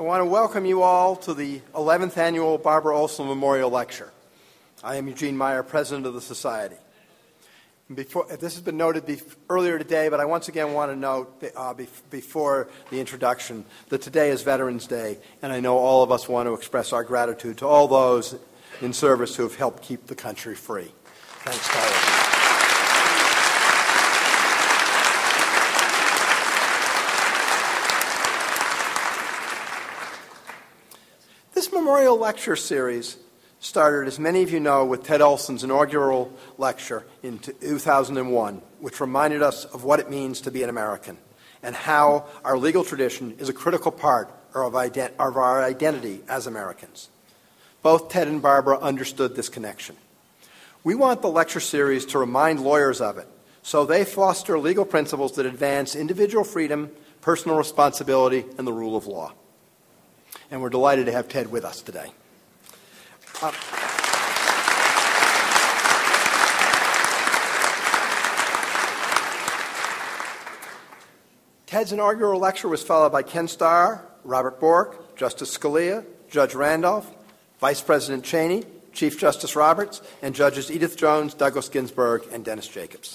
I want to welcome you all to the 11th Annual Barbara Olson Memorial Lecture. I am Eugene Meyer, President of the Society. This has been noted earlier today, but I once again want to note before the introduction that today is Veterans Day, and I know all of us want to express our gratitude to all those in service who have helped keep the country free. Thanks to all of you. This memorial lecture series started, as many of you know, with Ted Olson's inaugural lecture in 2001, which reminded us of what it means to be an American and how our legal tradition is a critical part of our identity as Americans. Both Ted and Barbara understood this connection. We want the lecture series to remind lawyers of it, so they foster legal principles that advance individual freedom, personal responsibility, and the rule of law. And we're delighted to have Ted with us today. Ted's inaugural lecture was followed by Ken Starr, Robert Bork, Justice Scalia, Judge Randolph, Vice President Cheney, Chief Justice Roberts, and Judges Edith Jones, Douglas Ginsburg, and Dennis Jacobs.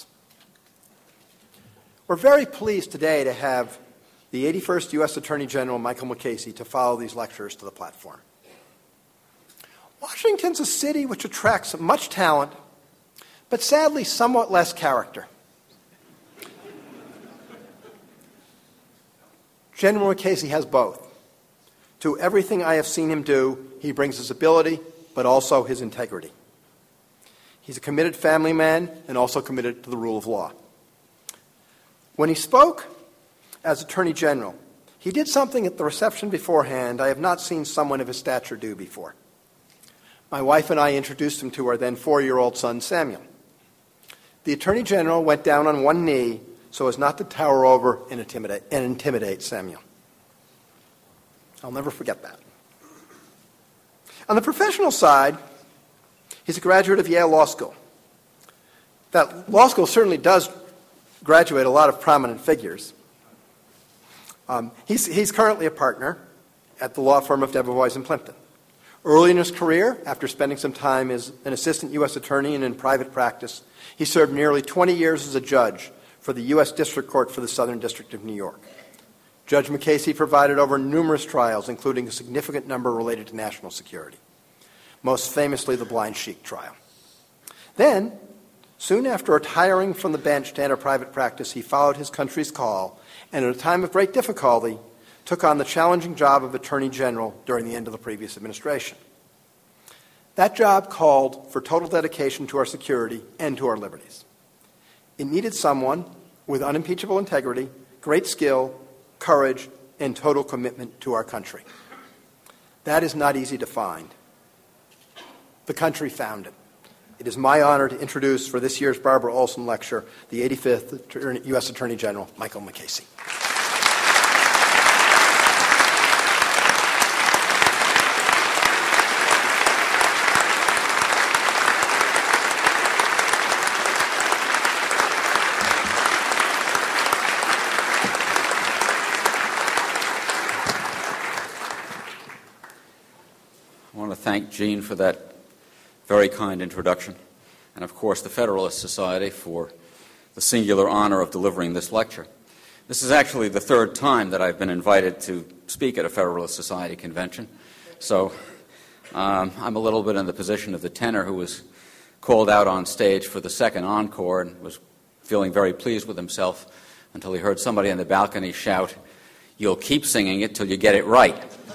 We're very pleased today to have the 81st U.S. Attorney General, Michael Mukasey, to follow these lectures to the platform. Washington's a city which attracts much talent, but sadly somewhat less character. General Mukasey has both. To everything I have seen him do, he brings his ability, but also his integrity. He's a committed family man and also committed to the rule of law. When he spoke as Attorney General, he did something at the reception beforehand I have not seen someone of his stature do before. My wife and I introduced him to our then 4-year-old son, Samuel. The Attorney General went down on one knee so as not to tower over and intimidate Samuel. I'll never forget that. On the professional side, he's a graduate of Yale Law School. That law school certainly does graduate a lot of prominent figures. He's currently a partner at the law firm of Debevoise and Plimpton. Early in his career, after spending some time as an assistant U.S. attorney and in private practice, he served nearly 20 years as a judge for the U.S. District Court for the Southern District of New York. Judge Mukasey presided over numerous trials, including a significant number related to national security, most famously the Blind Sheik trial. Then, soon after retiring from the bench to enter private practice, he followed his country's call and at a time of great difficulty took on the challenging job of Attorney General during the end of the previous administration. That job called for total dedication to our security and to our liberties. It needed someone with unimpeachable integrity, great skill, courage, and total commitment to our country. That is not easy to find. The country found it. It is my honor to introduce for this year's Barbara Olson Lecture the 85th U.S. Attorney General, Michael Mukasey. I want to thank Gene for that very kind introduction, and of course the Federalist Society for the singular honor of delivering this lecture. This is actually the third time that I've been invited to speak at a Federalist Society convention, so I'm a little bit in the position of the tenor who was called out on stage for the second encore and was feeling very pleased with himself until he heard somebody on the balcony shout, "You'll keep singing it till you get it right."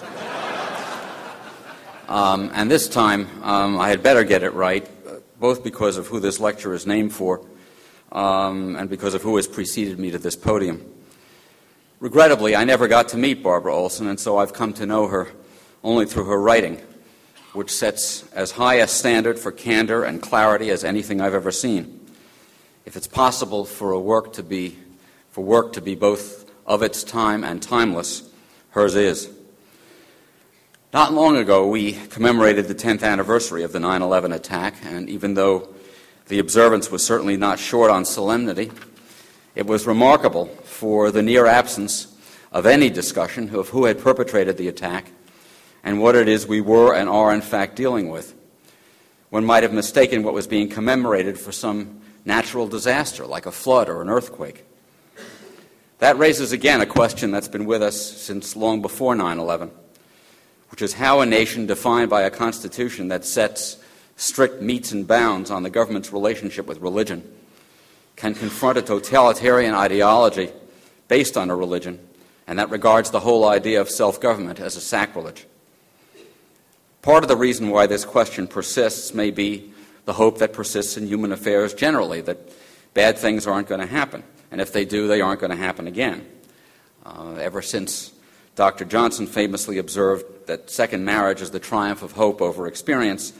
And this time, I had better get it right, both because of who this lecture is named for and because of who has preceded me to this podium. Regrettably, I never got to meet Barbara Olson, and so I've come to know her only through her writing, which sets as high a standard for candor and clarity as anything I've ever seen. If it's possible for work to be both of its time and timeless, hers is. Not long ago, we commemorated the 10th anniversary of the 9/11 attack, and even though the observance was certainly not short on solemnity, it was remarkable for the near absence of any discussion of who had perpetrated the attack and what it is we were and are in fact dealing with. One might have mistaken what was being commemorated for some natural disaster like a flood or an earthquake. That raises again a question that's been with us since long before 9/11, which is how a nation defined by a constitution that sets strict metes and bounds on the government's relationship with religion can confront a totalitarian ideology based on a religion and that regards the whole idea of self-government as a sacrilege. Part of the reason why this question persists may be the hope that persists in human affairs generally, that bad things aren't going to happen, and if they do, they aren't going to happen again. Ever since Dr. Johnson famously observed that second marriage is the triumph of hope over experience,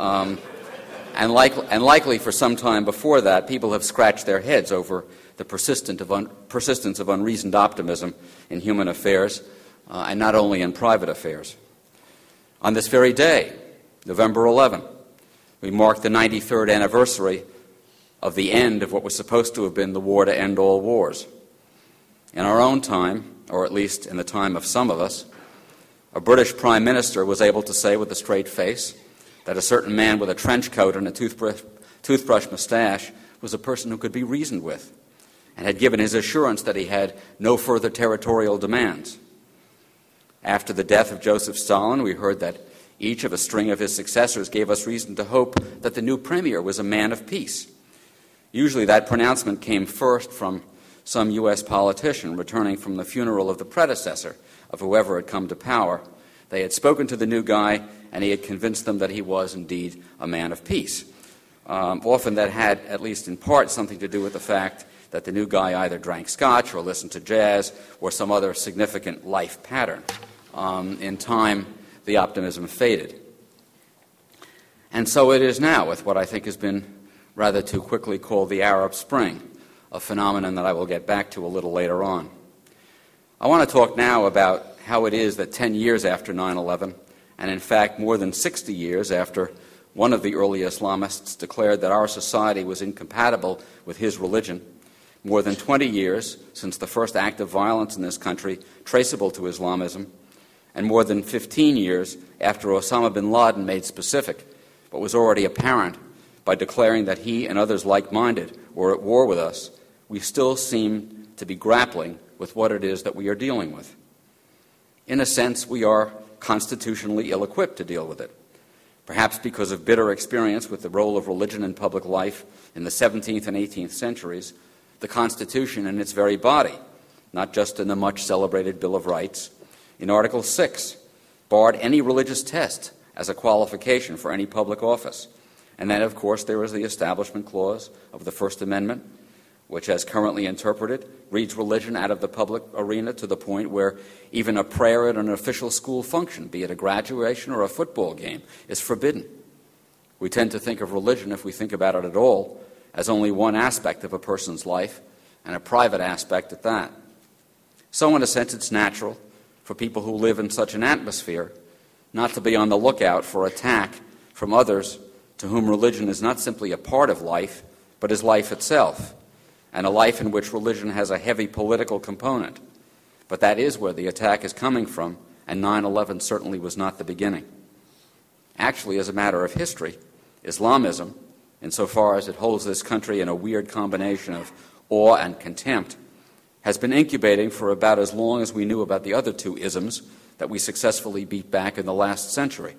and likely for some time before that, people have scratched their heads over the persistence of unreasoned optimism in human affairs, and not only in private affairs. On this very day, November 11, we mark the 93rd anniversary of the end of what was supposed to have been the war to end all wars. In our own time, or at least in the time of some of us, a British Prime Minister was able to say with a straight face that a certain man with a trench coat and a toothbrush mustache was a person who could be reasoned with, and had given his assurance that he had no further territorial demands. After the death of Joseph Stalin, we heard that each of a string of his successors gave us reason to hope that the new premier was a man of peace. Usually that pronouncement came first from some U.S. politician returning from the funeral of the predecessor of whoever had come to power. They had spoken to the new guy, and he had convinced them that he was indeed a man of peace. Often that had, at least in part, something to do with the fact that the new guy either drank scotch or listened to jazz or some other significant life pattern. In time, the optimism faded. And so it is now with what I think has been rather too quickly called the Arab Spring, a phenomenon that I will get back to a little later on. I want to talk now about how it is that 10 years after 9/11, and in fact more than 60 years after one of the early Islamists declared that our society was incompatible with his religion, more than 20 years since the first act of violence in this country traceable to Islamism, and more than 15 years after Osama bin Laden made specific what was already apparent by declaring that he and others like-minded were at war with us, we still seem to be grappling with what it is that we are dealing with. In a sense, we are constitutionally ill-equipped to deal with it, perhaps because of bitter experience with the role of religion in public life in the 17th and 18th centuries. The Constitution in its very body, not just in the much-celebrated Bill of Rights, in Article 6, barred any religious test as a qualification for any public office. And then, of course, there is the Establishment Clause of the First Amendment, which, as currently interpreted, reads religion out of the public arena to the point where even a prayer at an official school function, be it a graduation or a football game, is forbidden. We tend to think of religion, if we think about it at all, as only one aspect of a person's life, and a private aspect at that. So in a sense, it's natural for people who live in such an atmosphere not to be on the lookout for attack from others to whom religion is not simply a part of life, but is life itself, and a life in which religion has a heavy political component. But that is where the attack is coming from, and 9/11 certainly was not the beginning. Actually, as a matter of history, Islamism, insofar as it holds this country in a weird combination of awe and contempt, has been incubating for about as long as we knew about the other two isms that we successfully beat back in the last century.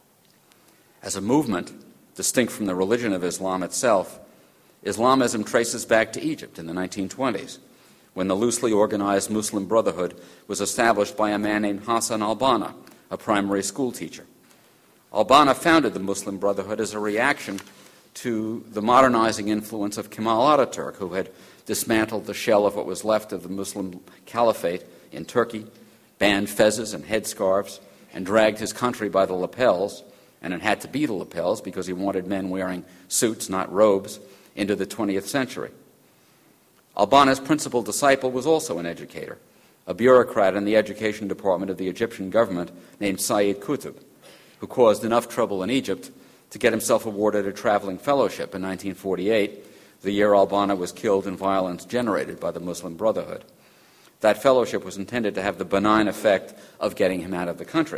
As a movement, distinct from the religion of Islam itself, Islamism traces back to Egypt in the 1920s, when the loosely organized Muslim Brotherhood was established by a man named Hassan al-Banna, a primary school teacher. Al-Banna founded the Muslim Brotherhood as a reaction to the modernizing influence of Kemal Ataturk, who had dismantled the shell of what was left of the Muslim Caliphate in Turkey, banned fezzes and headscarves, and dragged his country by the lapels, and it had to be the lapels because he wanted men wearing suits, not robes, into the 20th century. Al-Banna's principal disciple was also an educator, a bureaucrat in the education department of the Egyptian government named Sayyid Qutb, who caused enough trouble in Egypt to get himself awarded a traveling fellowship in 1948, the year Al-Banna was killed in violence generated by the Muslim Brotherhood. That fellowship was intended to have the benign effect of getting him out of the country.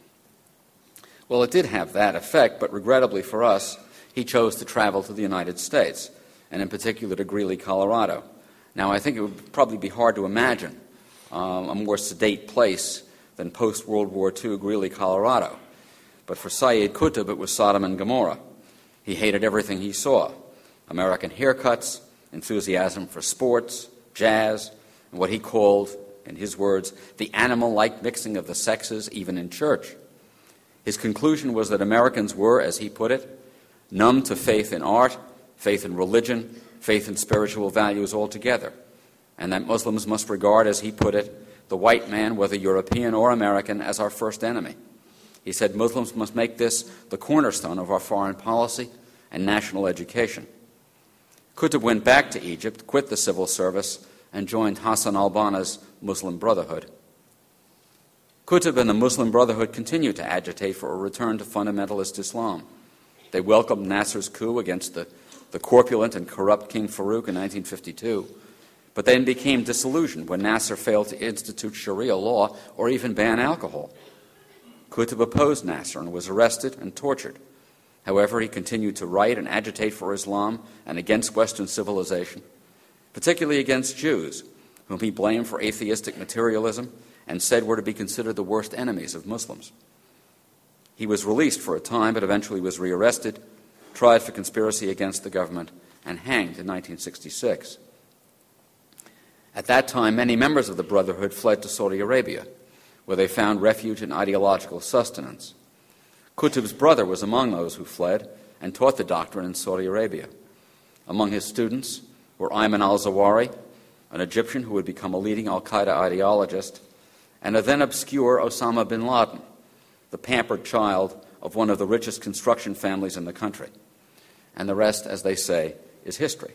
Well, it did have that effect, but regrettably for us, he chose to travel to the United States, and in particular to Greeley, Colorado. Now, I think it would probably be hard to imagine a more sedate place than post-World War II Greeley, Colorado. But for Syed Qutb, it was Sodom and Gomorrah. He hated everything he saw: American haircuts, enthusiasm for sports, jazz, and what he called, in his words, the animal-like mixing of the sexes, even in church. His conclusion was that Americans were, as he put it, numb to faith in art, faith in religion, faith in spiritual values altogether, and that Muslims must regard, as he put it, the white man, whether European or American, as our first enemy. He said Muslims must make this the cornerstone of our foreign policy and national education. Qutb went back to Egypt, quit the civil service, and joined Hassan al-Banna's Muslim Brotherhood. Qutb and the Muslim Brotherhood continued to agitate for a return to fundamentalist Islam. They welcomed Nasser's coup against the corpulent and corrupt King Farouk in 1952, but then became disillusioned when Nasser failed to institute Sharia law or even ban alcohol. Qutb opposed Nasser and was arrested and tortured. However, he continued to write and agitate for Islam and against Western civilization, particularly against Jews, whom he blamed for atheistic materialism and said were to be considered the worst enemies of Muslims. He was released for a time, but eventually was rearrested, tried for conspiracy against the government, and hanged in 1966. At that time, many members of the Brotherhood fled to Saudi Arabia, where they found refuge and ideological sustenance. Qutb's brother was among those who fled and taught the doctrine in Saudi Arabia. Among his students were Ayman al-Zawahiri, an Egyptian who would become a leading al-Qaeda ideologist, and a then obscure Osama bin Laden, the pampered child of one of the richest construction families in the country. And the rest, as they say, is history.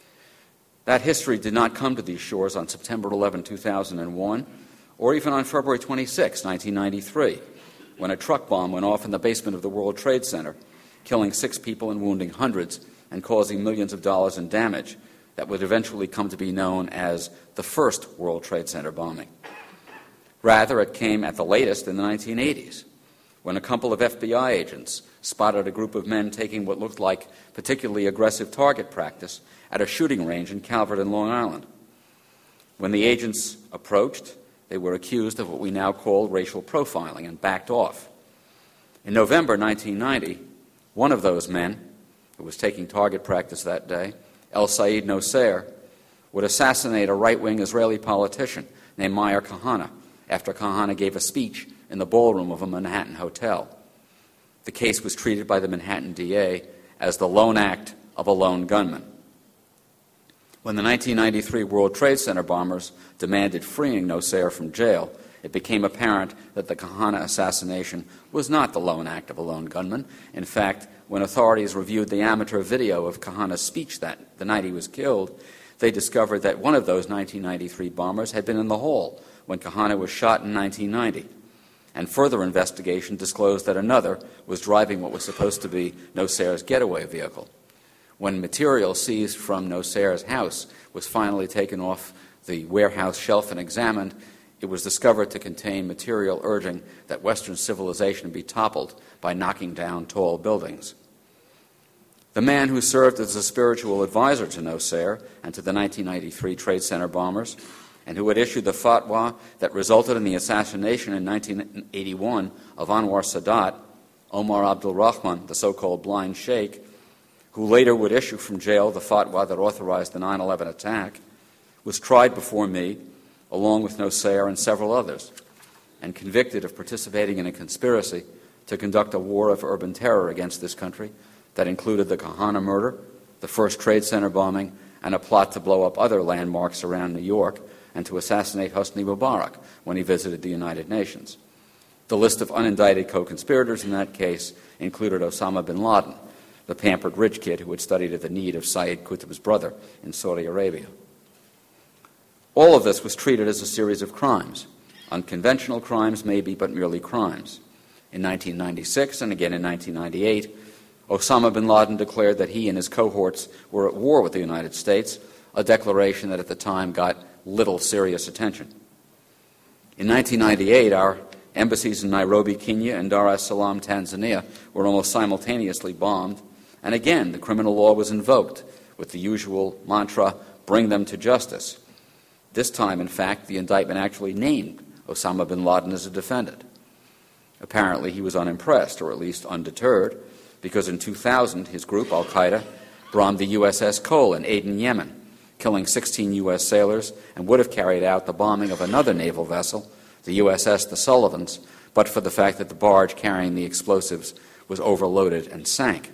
That history did not come to these shores on September 11, 2001, or even on February 26, 1993, when a truck bomb went off in the basement of the World Trade Center, killing 6 people and wounding hundreds and causing millions of dollars in damage that would eventually come to be known as the first World Trade Center bombing. Rather, it came at the latest in the 1980s, when a couple of FBI agents spotted a group of men taking what looked like particularly aggressive target practice at a shooting range in Calverton, Long Island. When the agents approached, they were accused of what we now call racial profiling and backed off. In November 1990, one of those men, who was taking target practice that day, El Sayed Nosair, would assassinate a right-wing Israeli politician named Meir Kahane after Kahane gave a speech in the ballroom of a Manhattan hotel. The case was treated by the Manhattan DA as the lone act of a lone gunman. When the 1993 World Trade Center bombers demanded freeing Nosair from jail, it became apparent that the Kahane assassination was not the lone act of a lone gunman. In fact, when authorities reviewed the amateur video of Kahane's speech the night he was killed, they discovered that one of those 1993 bombers had been in the hall when Kahane was shot in 1990. And further investigation disclosed that another was driving what was supposed to be Nosair's getaway vehicle. When material seized from Nosair's house was finally taken off the warehouse shelf and examined, it was discovered to contain material urging that Western civilization be toppled by knocking down tall buildings. The man who served as a spiritual advisor to Nosair and to the 1993 Trade Center bombers, and who had issued the fatwa that resulted in the assassination in 1981 of Anwar Sadat, Omar Abdul Rahman, the so-called blind sheikh, who later would issue from jail the fatwa that authorized the 9/11 attack, was tried before me, along with Nosair and several others, and convicted of participating in a conspiracy to conduct a war of urban terror against this country that included the Kahane murder, the first Trade Center bombing, and a plot to blow up other landmarks around New York and to assassinate Hosni Mubarak when he visited the United Nations. The list of unindicted co-conspirators in that case included Osama bin Laden, the pampered rich kid who had studied at the need of Syed Qutb's brother in Saudi Arabia. All of this was treated as a series of crimes. Unconventional crimes, maybe, but merely crimes. In 1996 and again in 1998, Osama bin Laden declared that he and his cohorts were at war with the United States a declaration that at the time got little serious attention. In 1998, our embassies in Nairobi, Kenya, and Dar es Salaam, Tanzania, were almost simultaneously bombed, and again the criminal law was invoked with the usual mantra, "Bring them to justice." This time, in fact, the indictment actually named Osama bin Laden as a defendant. Apparently, he was unimpressed, or at least undeterred, because in 2000, his group, Al-Qaeda, bombed the USS Cole in Aden, Yemen, killing 16 U.S. sailors, and would have carried out the bombing of another naval vessel, the USS the Sullivans, but for the fact that the barge carrying the explosives was overloaded and sank.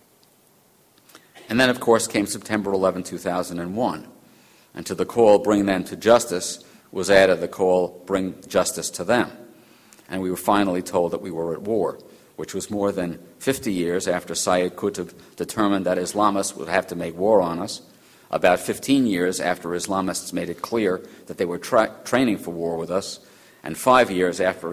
And then, of course, came September 11, 2001, and to the call, "Bring them to justice," was added the call, "Bring justice to them." And we were finally told that we were at war, which was more than 50 years after Sayyid Qutb determined that Islamists would have to make war on us, about 15 years after Islamists made it clear that they were training for war with us, and 5 years after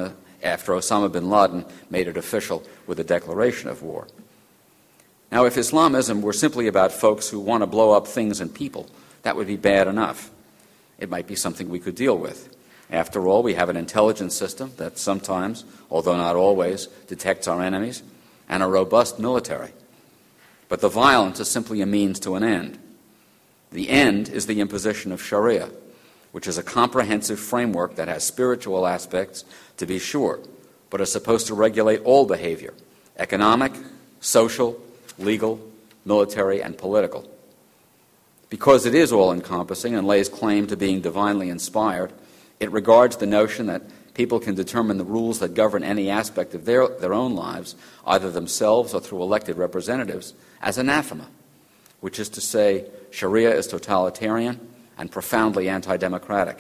Osama bin Laden made it official with a declaration of war. Now, if Islamism were simply about folks who want to blow up things and people, that would be bad enough. It might be something we could deal with. After all, we have an intelligence system that sometimes, although not always, detects our enemies, and a robust military. But the violence is simply a means to an end. The end is the imposition of Sharia, which is a comprehensive framework that has spiritual aspects, to be sure, but is supposed to regulate all behavior: economic, social, legal, military, and political. Because it is all-encompassing and lays claim to being divinely inspired, it regards the notion that people can determine the rules that govern any aspect of their own lives, either themselves or through elected representatives, as anathema, which is to say, Sharia is totalitarian and profoundly anti-democratic.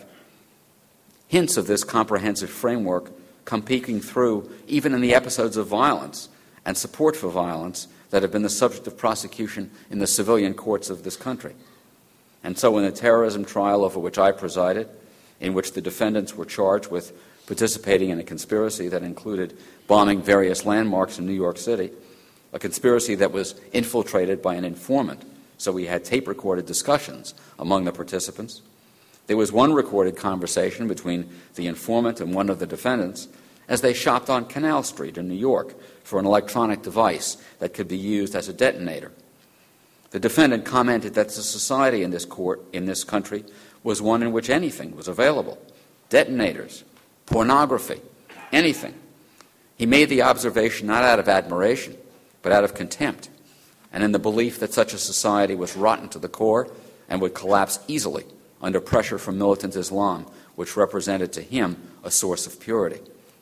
Hints of this comprehensive framework come peeking through even in the episodes of violence and support for violence that have been the subject of prosecution in the civilian courts of this country. And so in the terrorism trial over which I presided, in which the defendants were charged with participating in a conspiracy that included bombing various landmarks in New York City, a conspiracy that was infiltrated by an informant, so we had tape-recorded discussions among the participants. There was one recorded conversation between the informant and one of the defendants as they shopped on Canal Street in New York for an electronic device that could be used as a detonator. The defendant commented that the society in this country was one in which anything was available: detonators, pornography, anything. He made the observation not out of admiration, but out of contempt, and in the belief that such a society was rotten to the core and would collapse easily under pressure from militant Islam, which represented to him a source of purity.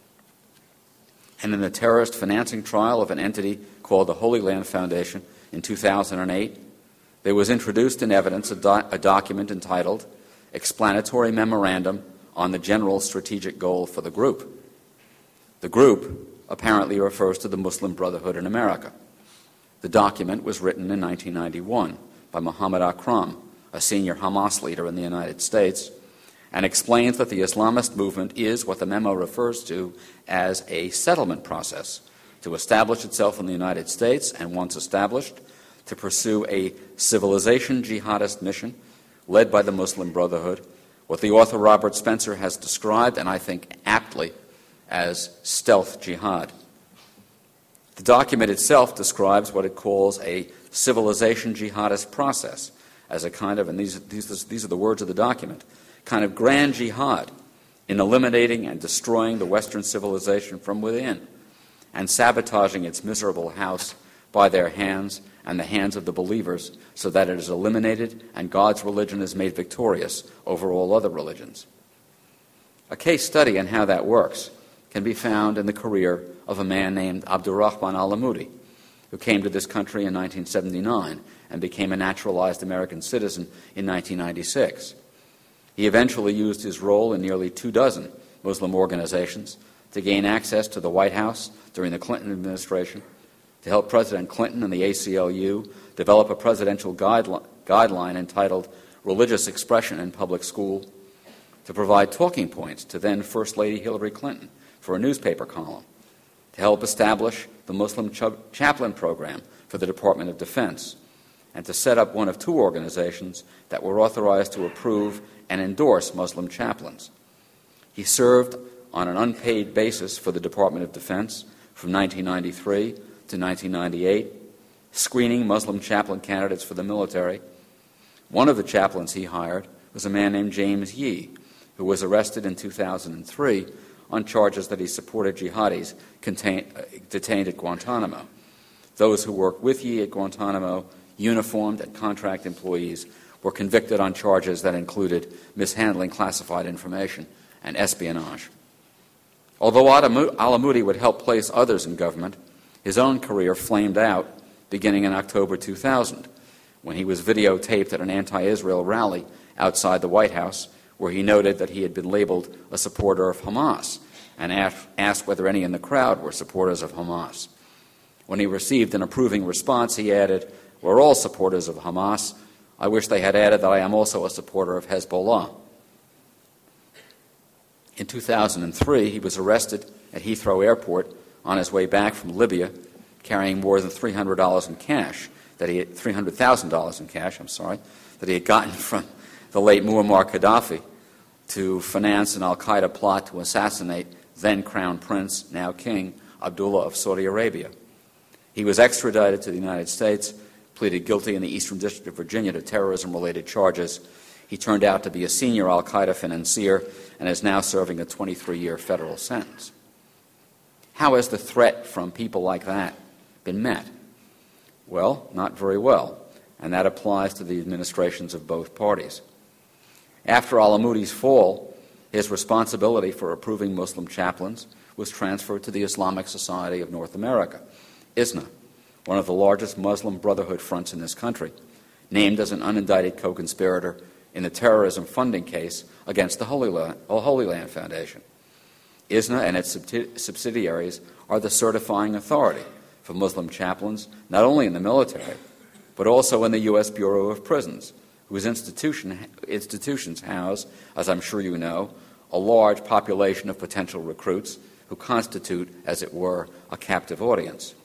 And in the terrorist financing trial of an entity called the Holy Land Foundation in 2008, there was introduced in evidence a document entitled Explanatory Memorandum on the General Strategic Goal for the Group. The group apparently refers to the Muslim Brotherhood in America. The document was written in 1991 by Muhammad Akram, a senior Hamas leader in the United States, and explains that the Islamist movement is what the memo refers to as a settlement process to establish itself in the United States, and once established, to pursue a civilization jihadist mission led by the Muslim Brotherhood, what the author Robert Spencer has described, and I think aptly, as stealth jihad. The document itself describes what it calls a civilization jihadist process as a kind of, and these are the words of the document, kind of grand jihad in eliminating and destroying the Western civilization from within and sabotaging its miserable house by their hands and the hands of the believers, so that it is eliminated and God's religion is made victorious over all other religions. A case study on how that works can be found in the career of a man named Abdurrahman al-Amoudi, who came to this country in 1979 and became a naturalized American citizen in 1996. He eventually used his role in nearly 24 Muslim organizations to gain access to the White House during the Clinton administration, to help President Clinton and the ACLU develop a presidential guideline entitled Religious Expression in Public School, to provide talking points to then First Lady Hillary Clinton for a newspaper column, to help establish the Muslim chaplain program for the Department of Defense, and to set up one of two organizations that were authorized to approve and endorse Muslim chaplains. He served on an unpaid basis for the Department of Defense from 1993 to 1998, screening Muslim chaplain candidates for the military. One of the chaplains he hired was a man named James Yee, who was arrested in 2003 on charges that he supported jihadis detained at Guantanamo. Those who worked with Yee at Guantanamo, uniformed and contract employees, were convicted on charges that included mishandling classified information and espionage. Although Alamudi would help place others in government, his own career flamed out beginning in October 2000, when he was videotaped at an anti-Israel rally outside the White House, where he noted that he had been labeled a supporter of Hamas and asked whether any in the crowd were supporters of Hamas. When he received an approving response, he added, "We're all supporters of Hamas. I wish they had added that I am also a supporter of Hezbollah." In 2003, he was arrested at Heathrow Airport on his way back from Libya, carrying more than $300,000 in cash that he had gotten from the late Muammar Gaddafi to finance an al-Qaeda plot to assassinate then Crown Prince, now King, Abdullah of Saudi Arabia. He was extradited to the United States, pleaded guilty in the Eastern District of Virginia to terrorism-related charges. He turned out to be a senior al-Qaeda financier and is now serving a 23-year federal sentence. How has the threat from people like that been met? Well, not very well, and that applies to the administrations of both parties. After Alamudi's fall, his responsibility for approving Muslim chaplains was transferred to the Islamic Society of North America, ISNA, one of the largest Muslim Brotherhood fronts in this country, named as an unindicted co-conspirator in the terrorism funding case against the Holy Land Foundation. ISNA and its subsidiaries are the certifying authority for Muslim chaplains, not only in the military, but also in the U.S. Bureau of Prisons, whose institutions house, as I'm sure you know, a large population of potential recruits who constitute, as it were, a captive audience.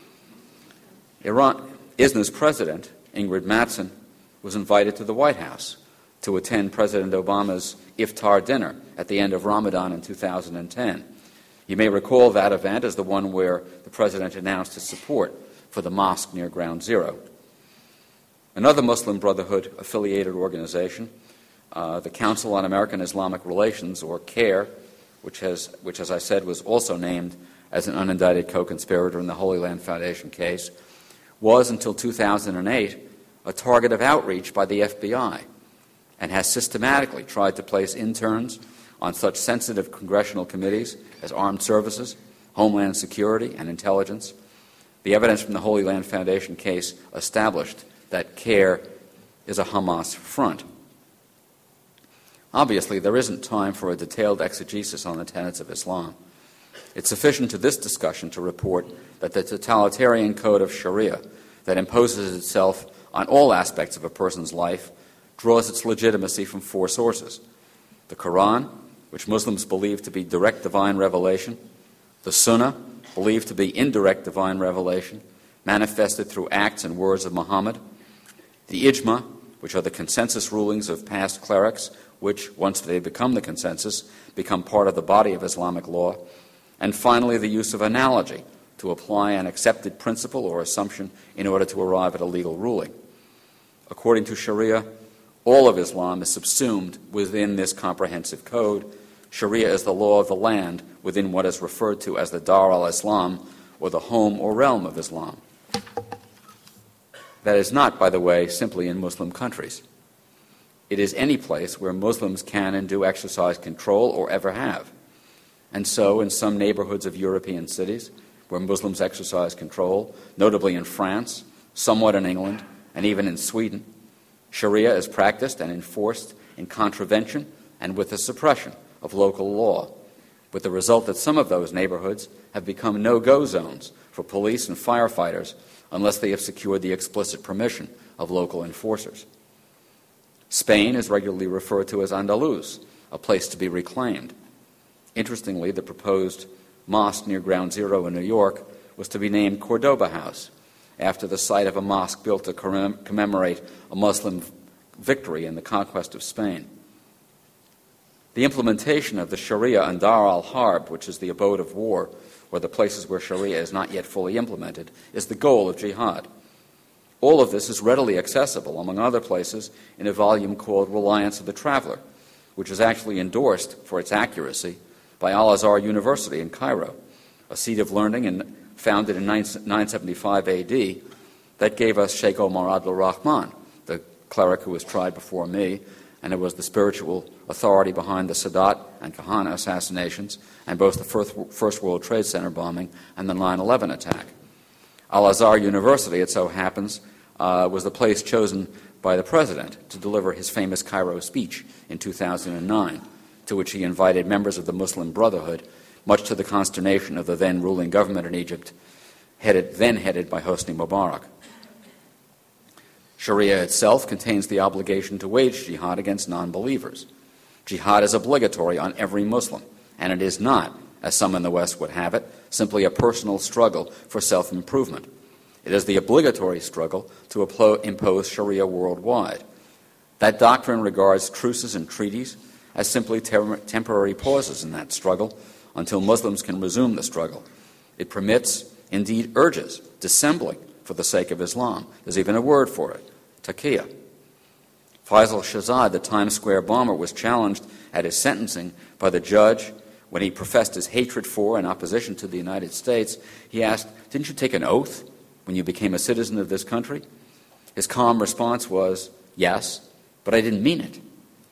ISNA's president, Ingrid Mattson, was invited to the White House to attend President Obama's iftar dinner at the end of Ramadan in 2010. You may recall that event as the one where the president announced his support for the mosque near Ground Zero. Another Muslim Brotherhood-affiliated organization, the Council on American Islamic Relations, or CAIR, which, as I said, was also named as an unindicted co-conspirator in the Holy Land Foundation case, was until 2008 a target of outreach by the FBI and has systematically tried to place interns on such sensitive congressional committees as Armed Services, Homeland Security, and Intelligence. The evidence from the Holy Land Foundation case established that CAIR is a Hamas front. Obviously, there isn't time for a detailed exegesis on the tenets of Islam. It's sufficient to this discussion to report that the totalitarian code of Sharia that imposes itself on all aspects of a person's life draws its legitimacy from four sources: the Quran, which Muslims believe to be direct divine revelation; the Sunnah, believed to be indirect divine revelation, manifested through acts and words of Muhammad; the Ijma, which are the consensus rulings of past clerics, which, once they become the consensus, become part of the body of Islamic law; and finally the use of analogy to apply an accepted principle or assumption in order to arrive at a legal ruling. According to Sharia, all of Islam is subsumed within this comprehensive code. Sharia is the law of the land within what is referred to as the Dar al-Islam, or the home or realm of Islam. That is not, by the way, simply in Muslim countries. It is any place where Muslims can and do exercise control or ever have. And so, in some neighborhoods of European cities where Muslims exercise control, notably in France, somewhat in England, and even in Sweden, Sharia is practiced and enforced in contravention and with the suppression of local law, with the result that some of those neighborhoods have become no-go zones for police and firefighters unless they have secured the explicit permission of local enforcers. Spain is regularly referred to as Andalus, a place to be reclaimed. Interestingly, the proposed mosque near Ground Zero in New York was to be named Cordoba House, after the site of a mosque built to commemorate a Muslim victory in the conquest of Spain. The implementation of the Sharia and Dar al-Harb, which is the abode of war, or the places where Sharia is not yet fully implemented, is the goal of jihad. All of this is readily accessible, among other places, in a volume called Reliance of the Traveler, which is actually endorsed for its accuracy by Al-Azhar University in Cairo, a seat of learning founded in 975 A.D. that gave us Sheikh Omar Abdul Rahman, the cleric who was tried before me, and who was the spiritual authority behind the Sadat and Kahana assassinations and both the First World Trade Center bombing and the 9/11 attack. Al-Azhar University, it so happens, was the place chosen by the president to deliver his famous Cairo speech in 2009, to which he invited members of the Muslim Brotherhood, much to the consternation of the then ruling government in Egypt, then headed by Hosni Mubarak. Sharia itself contains the obligation to wage jihad against non-believers. Jihad is obligatory on every Muslim, and it is not, as some in the West would have it, simply a personal struggle for self-improvement. It is the obligatory struggle to impose Sharia worldwide. That doctrine regards truces and treaties as simply temporary pauses in that struggle until Muslims can resume the struggle. It permits, indeed urges, dissembling for the sake of Islam. There's even a word for it, taqiyya. Faisal Shahzad, the Times Square bomber, was challenged at his sentencing by the judge when he professed his hatred for and opposition to the United States. He asked, "Didn't you take an oath when you became a citizen of this country?" His calm response was, "Yes, but I didn't mean it."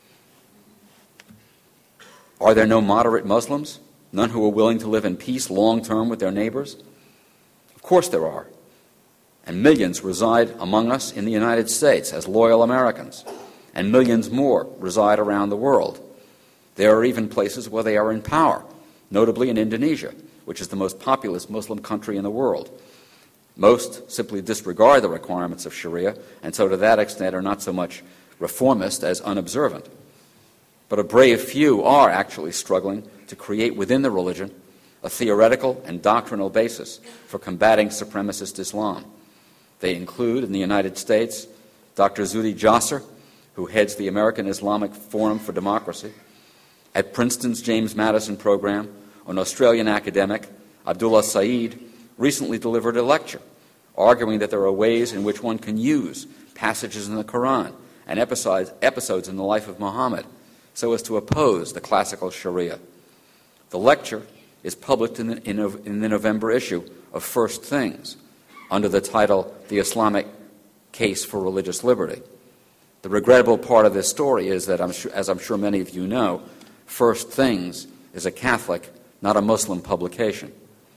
Are there no moderate Muslims? None who are willing to live in peace long-term with their neighbors? Of course there are. And millions reside among us in the United States as loyal Americans, and millions more reside around the world. There are even places where they are in power, notably in Indonesia, which is the most populous Muslim country in the world. Most simply disregard the requirements of Sharia, and so to that extent are not so much reformist as unobservant. But a brave few are actually struggling to create within the religion a theoretical and doctrinal basis for combating supremacist Islam. They include, in the United States, Dr. Zuhdi Jasser, who heads the American Islamic Forum for Democracy. At Princeton's James Madison program, an Australian academic, Abdullah Saeed, recently delivered a lecture arguing that there are ways in which one can use passages in the Quran and episodes in the life of Muhammad so as to oppose the classical Sharia. The lecture is published in the November issue of First Things under the title, The Islamic Case for Religious Liberty. The regrettable part of this story is that, as I'm sure many of you know, First Things is a Catholic, not a Muslim publication.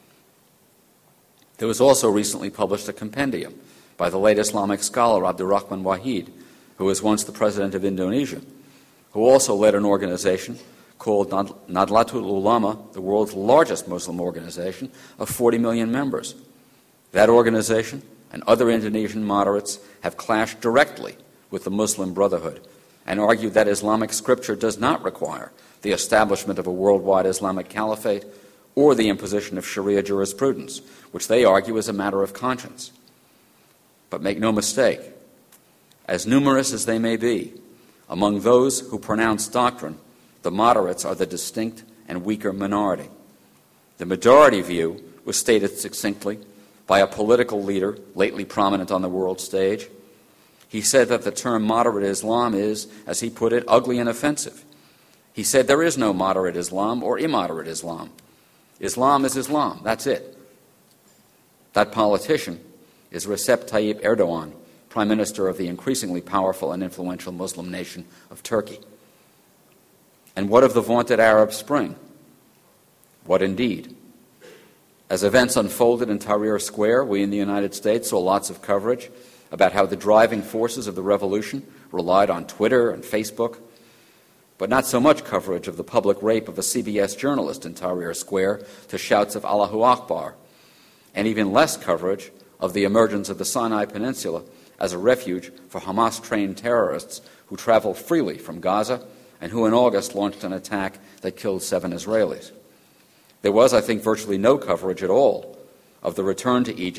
There was also recently published a compendium by the late Islamic scholar Abdurrahman Wahid, who was once the president of Indonesia, who also led an organization called Nadlatul Ulama, the world's largest Muslim organization of 40 million members. That organization and other Indonesian moderates have clashed directly with the Muslim Brotherhood and argued that Islamic scripture does not require the establishment of a worldwide Islamic caliphate or the imposition of Sharia jurisprudence, which they argue is a matter of conscience. But make no mistake, as numerous as they may be, among those who pronounce doctrine, the moderates are the distinct and weaker minority. The majority view was stated succinctly by a political leader lately prominent on the world stage. He said that the term moderate Islam is, as he put it, ugly and offensive. He said there is no moderate Islam or immoderate Islam. Islam is Islam, that's it. That politician is Recep Tayyip Erdogan, Prime Minister of the increasingly powerful and influential Muslim nation of Turkey. And what of the vaunted Arab Spring? What indeed? As events unfolded in Tahrir Square, we in the United States saw lots of coverage about how the driving forces of the revolution relied on Twitter and Facebook, but not so much coverage of the public rape of a CBS journalist in Tahrir Square to shouts of Allahu Akbar, and even less coverage of the emergence of the Sinai Peninsula as a refuge for Hamas-trained terrorists who travel freely from Gaza and who in August launched an attack that killed 7 Israelis. There was, I think, virtually no coverage at all of the return to Egypt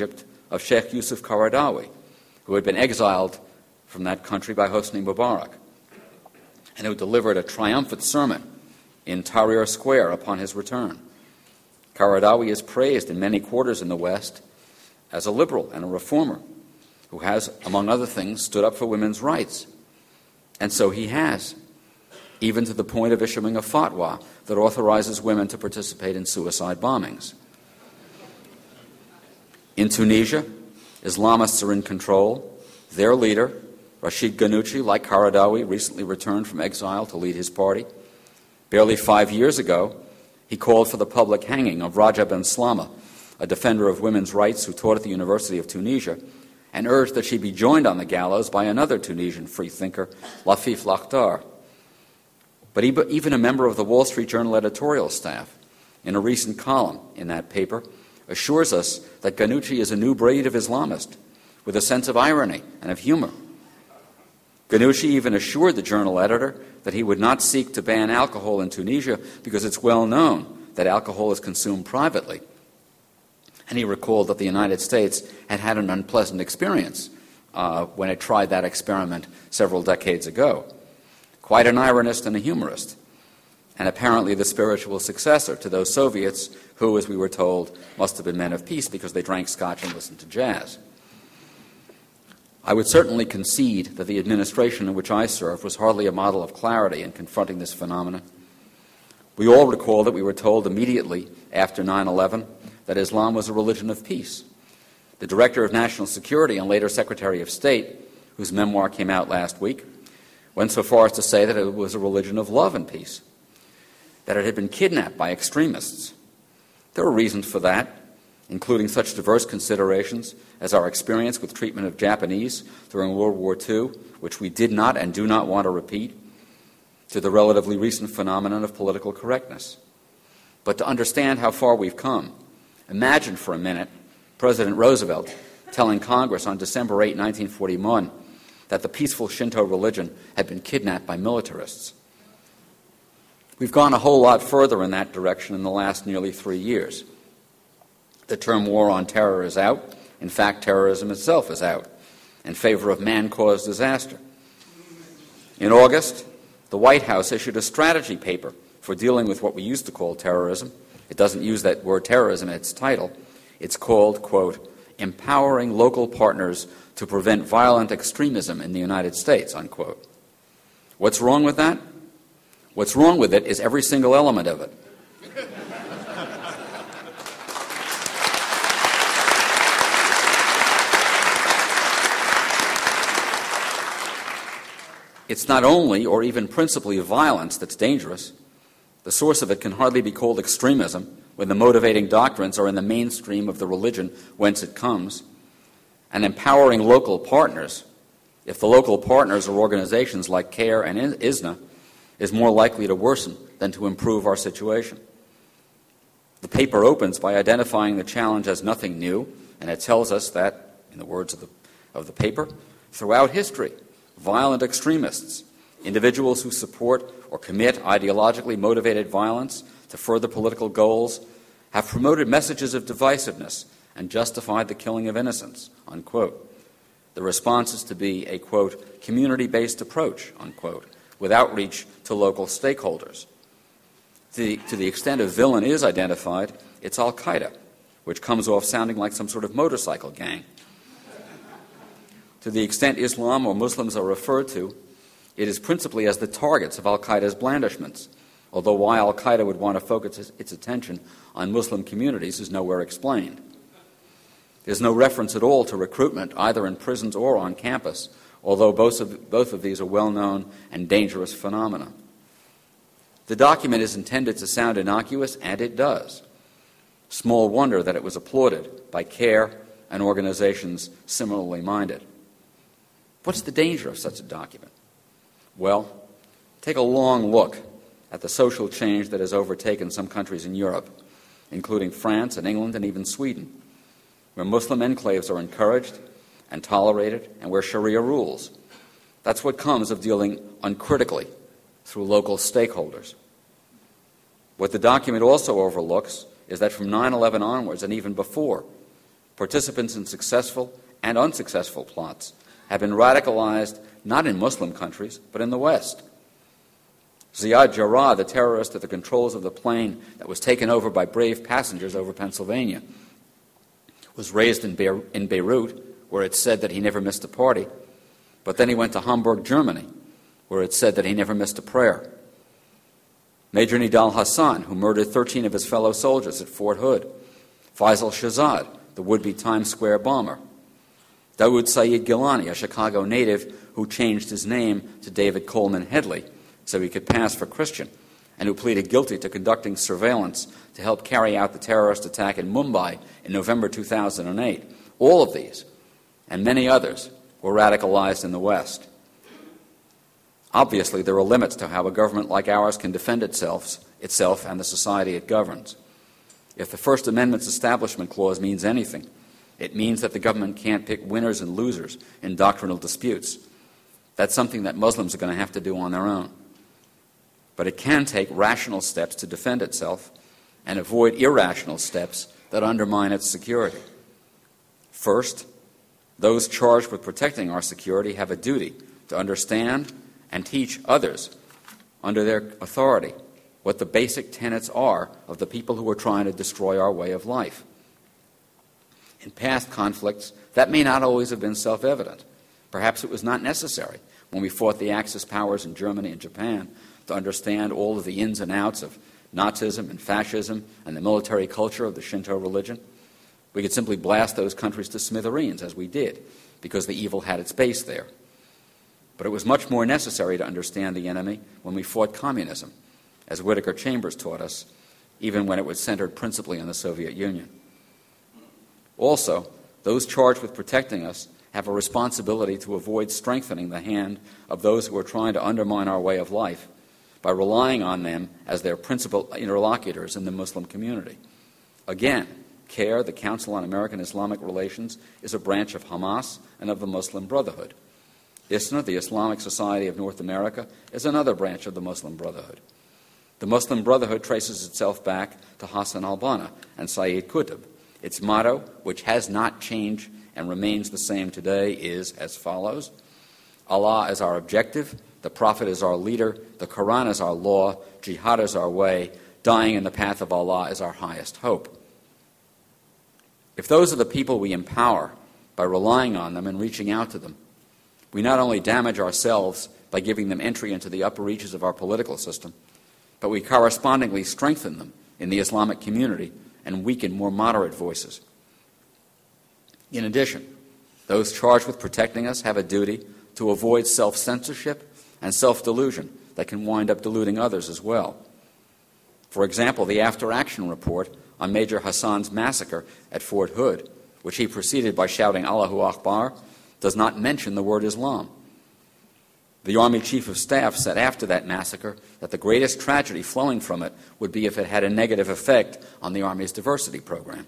of Sheikh Yusuf Qaradawi, who had been exiled from that country by Hosni Mubarak, and who delivered a triumphant sermon in Tahrir Square upon his return. Qaradawi is praised in many quarters in the West as a liberal and a reformer who has, among other things, stood up for women's rights. And so he has, even to the point of issuing a fatwa that authorizes women to participate in suicide bombings. In Tunisia, Islamists are in control. Their leader, Rashid Ghannouchi, like Qaradawi, recently returned from exile to lead his party. Barely 5 years ago, he called for the public hanging of Raja Ben Slama, a defender of women's rights who taught at the University of Tunisia, and urged that she be joined on the gallows by another Tunisian freethinker, Lafif Lakhdar. But even a member of the Wall Street Journal editorial staff, in a recent column in that paper, assures us that Ghannouchi is a new breed of Islamist, with a sense of irony and of humor. Ghannouchi even assured the journal editor that he would not seek to ban alcohol in Tunisia because it's well known that alcohol is consumed privately. And he recalled that the United States had had an unpleasant experience when it tried that experiment several decades ago. Quite an ironist and a humorist, and apparently the spiritual successor to those Soviets who, as we were told, must have been men of peace because they drank scotch and listened to jazz. I would certainly concede that the administration in which I served was hardly a model of clarity in confronting this phenomenon. We all recall that we were told immediately after 9/11 that Islam was a religion of peace. The Director of National Security and later Secretary of State, whose memoir came out last week, went so far as to say that it was a religion of love and peace, that it had been kidnapped by extremists. There were reasons for that, including such diverse considerations as our experience with treatment of Japanese during World War II, which we did not and do not want to repeat, to the relatively recent phenomenon of political correctness. But to understand how far we've come, imagine for a minute President Roosevelt telling Congress on December 8, 1941, that the peaceful Shinto religion had been kidnapped by militarists. We've gone a whole lot further in that direction in the last nearly 3 years. The term war on terror is out. In fact, terrorism itself is out in favor of man-caused disaster. In August, the White House issued a strategy paper for dealing with what we used to call terrorism. It doesn't use that word terrorism in its title. It's called, quote, Empowering Local Partners to Prevent Violent Extremism in the United States, unquote. What's wrong with that? What's wrong with it is every single element of it. It's not only or even principally violence that's dangerous. The source of it can hardly be called extremism when the motivating doctrines are in the mainstream of the religion whence it comes. And empowering local partners, if the local partners are organizations like CARE and ISNA, is more likely to worsen than to improve our situation. The paper opens by identifying the challenge as nothing new, and it tells us that, in the words of the paper, throughout history, violent extremists, individuals who support or commit ideologically motivated violence to further political goals, have promoted messages of divisiveness and justified the killing of innocents, unquote. The response is to be a, quote, community-based approach, unquote, with outreach to local stakeholders. To the extent a villain is identified, it's Al-Qaeda, which comes off sounding like some sort of motorcycle gang. To the extent Islam or Muslims are referred to, it is principally as the targets of Al-Qaeda's blandishments, although why Al-Qaeda would want to focus its attention on Muslim communities is nowhere explained. There's no reference at all to recruitment, either in prisons or on campus, although both of these are well-known and dangerous phenomena. The document is intended to sound innocuous, and it does. Small wonder that it was applauded by CARE and organizations similarly minded. What's the danger of such a document? Well, take a long look at the social change that has overtaken some countries in Europe, including France and England and even Sweden, where Muslim enclaves are encouraged and tolerated and where Sharia rules. That's what comes of dealing uncritically through local stakeholders. What the document also overlooks is that from 9/11 onwards and even before, Participants in successful and unsuccessful plots have been radicalized not in Muslim countries, but in the West. Ziad Jarrah, the terrorist at the controls of the plane that was taken over by brave passengers over Pennsylvania, was raised in Beirut, where it's said that he never missed a party, but then he went to Hamburg, Germany, where it's said that he never missed a prayer. Major Nidal Hassan, who murdered 13 of his fellow soldiers at Fort Hood. Faisal Shahzad, the would-be Times Square bomber. Dawood Saeed Gilani, a Chicago native who changed his name to David Coleman Headley so he could pass for Christian, and who pleaded guilty to conducting surveillance to help carry out the terrorist attack in Mumbai in November 2008. All of these, and many others, were radicalized in the West. Obviously, there are limits to how a government like ours can defend itself and the society it governs. If the First Amendment's Establishment Clause means anything, it means that the government can't pick winners and losers in doctrinal disputes. That's something that Muslims are going to have to do on their own. But it can take rational steps to defend itself and avoid irrational steps that undermine its security. First, those charged with protecting our security have a duty to understand and teach others under their authority what the basic tenets are of the people who are trying to destroy our way of life. In past conflicts, that may not always have been self-evident. Perhaps it was not necessary when we fought the Axis powers in Germany and Japan to understand all of the ins and outs of Nazism and fascism and the military culture of the Shinto religion. We could simply blast those countries to smithereens, as we did, because the evil had its base there. But it was much more necessary to understand the enemy when we fought communism, as Whittaker Chambers taught us, even when it was centered principally on the Soviet Union. Also, those charged with protecting us have a responsibility to avoid strengthening the hand of those who are trying to undermine our way of life by relying on them as their principal interlocutors in the Muslim community. Again, CAIR, the Council on American-Islamic Relations, is a branch of Hamas and of the Muslim Brotherhood. ISNA, the Islamic Society of North America, is another branch of the Muslim Brotherhood. The Muslim Brotherhood traces itself back to Hassan al-Banna and Sayyid Qutb. Its motto, which has not changed and remains the same today, is as follows: Allah is our objective, the Prophet is our leader, the Quran is our law, jihad is our way, dying in the path of Allah is our highest hope. If those are the people we empower by relying on them and reaching out to them, we not only damage ourselves by giving them entry into the upper reaches of our political system, but we correspondingly strengthen them in the Islamic community and weaken more moderate voices. In addition, those charged with protecting us have a duty to avoid self-censorship and self-delusion that can wind up deluding others as well. For example, the after-action report on Major Hassan's massacre at Fort Hood, which he preceded by shouting Allahu Akbar, does not mention the word Islam. The Army Chief of Staff said after that massacre that the greatest tragedy flowing from it would be if it had a negative effect on the Army's diversity program.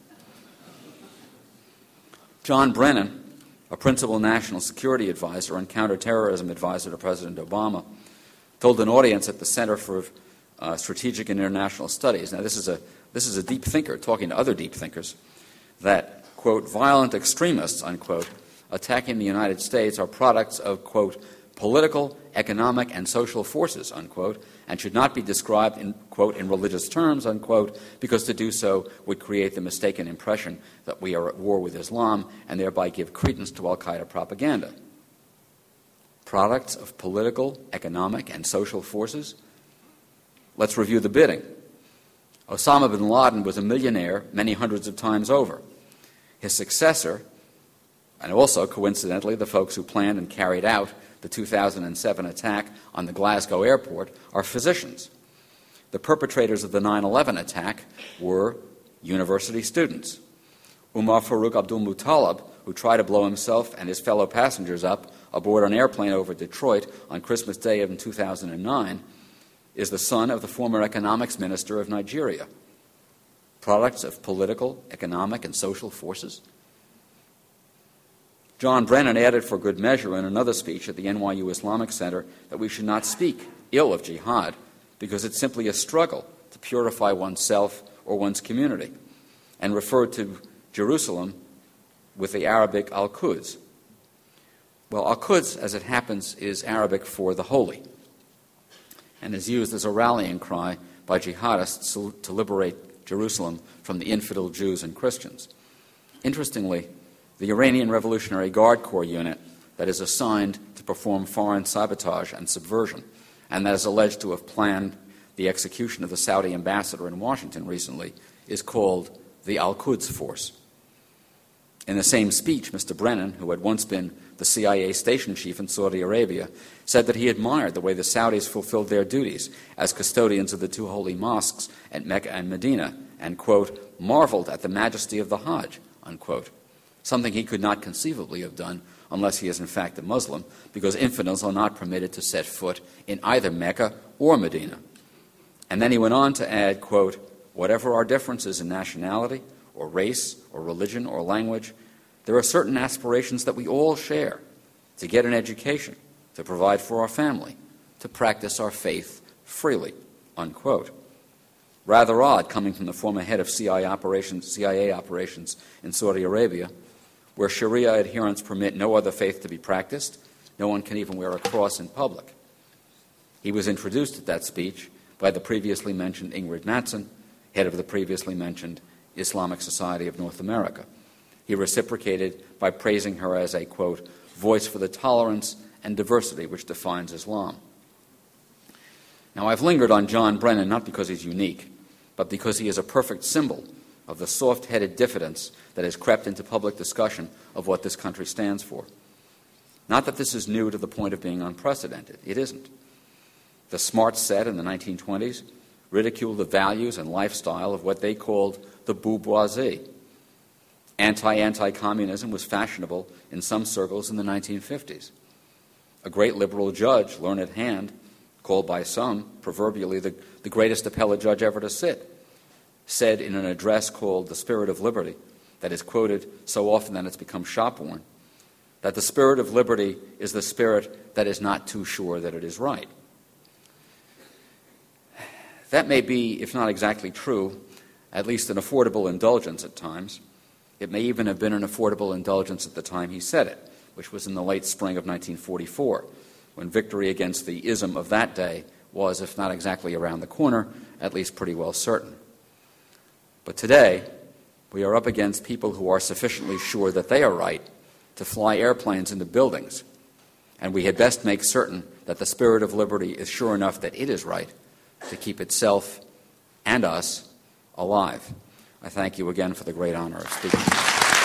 John Brennan, a principal national security advisor and counterterrorism advisor to President Obama, told an audience at the Center for Strategic and International Studies, now this is a deep thinker talking to other deep thinkers, that, quote, violent extremists, unquote, attacking the United States are products of, quote, political, economic, and social forces, unquote, and should not be described in, quote, in religious terms, unquote, because to do so would create the mistaken impression that we are at war with Islam and thereby give credence to al-Qaeda propaganda. Products of political, economic, and social forces? Let's review the bidding. Osama bin Laden was a millionaire many hundreds of times over. His successor, and also, coincidentally, the folks who planned and carried out the 2007 attack on the Glasgow airport, are physicians. The perpetrators of the 9/11 attack were university students. Umar Farouk Abdul Muttalib, who tried to blow himself and his fellow passengers up aboard an airplane over Detroit on Christmas Day of 2009, is the son of the former economics minister of Nigeria. Products of political, economic, and social forces? John Brennan added for good measure in another speech at the NYU Islamic Center that we should not speak ill of jihad because it's simply a struggle to purify oneself or one's community, and referred to Jerusalem with the Arabic al-Quds. Well, al-Quds, as it happens, is Arabic for the holy, and is used as a rallying cry by jihadists to liberate Jerusalem from the infidel Jews and Christians. Interestingly, the Iranian Revolutionary Guard Corps unit that is assigned to perform foreign sabotage and subversion, and that is alleged to have planned the execution of the Saudi ambassador in Washington recently, is called the Al-Quds Force. In the same speech, Mr. Brennan, who had once been the CIA station chief in Saudi Arabia, said that he admired the way the Saudis fulfilled their duties as custodians of the two holy mosques at Mecca and Medina, and, quote, marveled at the majesty of the Hajj, unquote, something he could not conceivably have done unless he is in fact a Muslim, because infidels are not permitted to set foot in either Mecca or Medina. And then he went on to add, quote, whatever our differences in nationality or race or religion or language, there are certain aspirations that we all share: to get an education, to provide for our family, to practice our faith freely, unquote. Rather odd coming from the former head of CIA operations in Saudi Arabia, where Sharia adherents permit no other faith to be practiced. No one can even wear a cross in public. He was introduced at that speech by the previously mentioned Ingrid Mattson, head of the previously mentioned Islamic Society of North America. He reciprocated by praising her as a, quote, voice for the tolerance and diversity which defines Islam. Now, I've lingered on John Brennan not because he's unique, but because he is a perfect symbol of the soft-headed diffidence that has crept into public discussion of what this country stands for. Not that this is new to the point of being unprecedented. It isn't. The smart set in the 1920s ridiculed the values and lifestyle of what they called the bourgeoisie. Anti-communism was fashionable in some circles in the 1950s. A great liberal judge, learned hand, called by some proverbially the greatest appellate judge ever to sit, said in an address called The Spirit of Liberty, that is quoted so often that it's become shop-worn, that the spirit of liberty is the spirit that is not too sure that it is right. That may be, if not exactly true, at least an affordable indulgence at times. It may even have been an affordable indulgence at the time he said it, which was in the late spring of 1944, when victory against the ism of that day was, if not exactly around the corner, at least pretty well certain. But today, we are up against people who are sufficiently sure that they are right to fly airplanes into buildings, and we had best make certain that the spirit of liberty is sure enough that it is right to keep itself and us alive. I thank you again for the great honor of speaking.